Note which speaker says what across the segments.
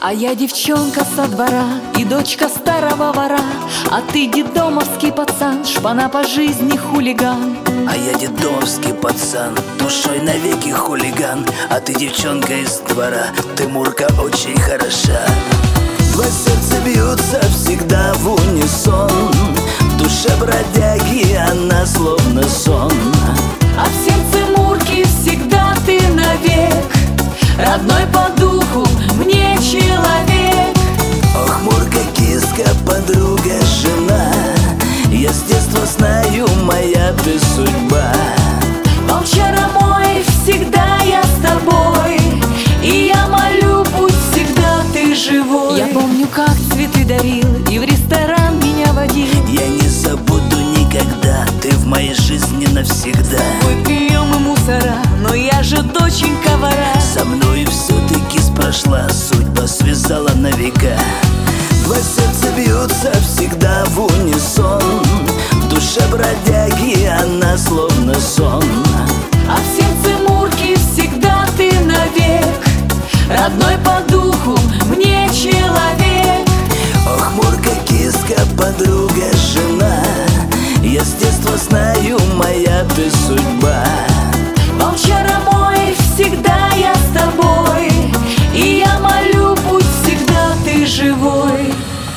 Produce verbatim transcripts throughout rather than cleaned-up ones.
Speaker 1: А я девчонка со двора и дочка старого вора, а ты детдомовский пацан, шпана по жизни хулиган.
Speaker 2: А я детдомовский пацан, душой навеки хулиган, а ты девчонка из двора, ты Мурка очень хороша. Два сердца бьются всегда в унисон, в душе бродяги она словно сон.
Speaker 1: А в сердце Мурки всегда ты навек, родной по духу мне человек.
Speaker 2: Ох, Мурка, киска, подруга, жена, я с детства знаю, моя ты судьба.
Speaker 1: Волчара мой, всегда я с тобой, и я молю, будь всегда ты живой. Я помню, как цветы дарил и в ресторан меня водил.
Speaker 2: Я не забуду никогда, ты в моей жизни навсегда.
Speaker 1: Мы пьем и мусора, но я же доченька вора.
Speaker 2: Со мной все-таки прошла, судьба связала на века. Два сердца бьются всегда в унисон, в душе бродяги она словно сон.
Speaker 1: А в сердце Мурки всегда ты навек, родной по духу мне человек.
Speaker 2: Ох, Мурка, киска, подруга, жена, я с детства знаю, моя ты судьба.
Speaker 1: Волчара мой, всегда я с тобой, и я молю, будь всегда ты живой.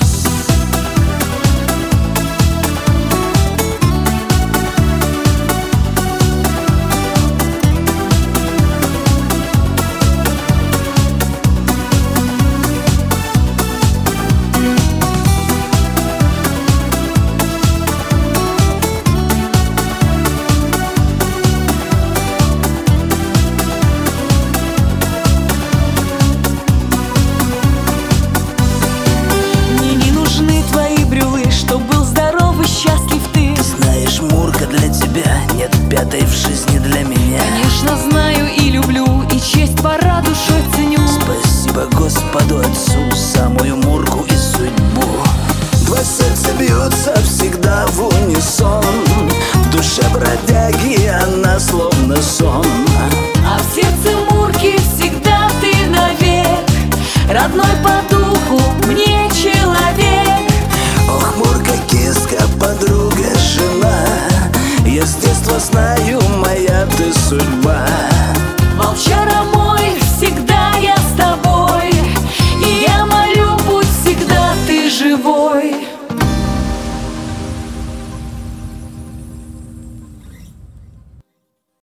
Speaker 2: Для тебя нет пятой в жизни для меня.
Speaker 1: Конечно, знаю и люблю, и честь пора душой ценю.
Speaker 2: Спасибо Господу Отцу, самую Мурку и судьбу. Два сердца бьются всегда в унисон, в душе бродяги она словно сон.
Speaker 1: А в сердце Мурки всегда ты навек, родной по духу мне человек.
Speaker 2: Ох, Мурка, киска, подруга, жена, я с детства знаю, моя ты судьба.
Speaker 1: Волчара мой, всегда я с тобой, и я молю, будь всегда ты живой.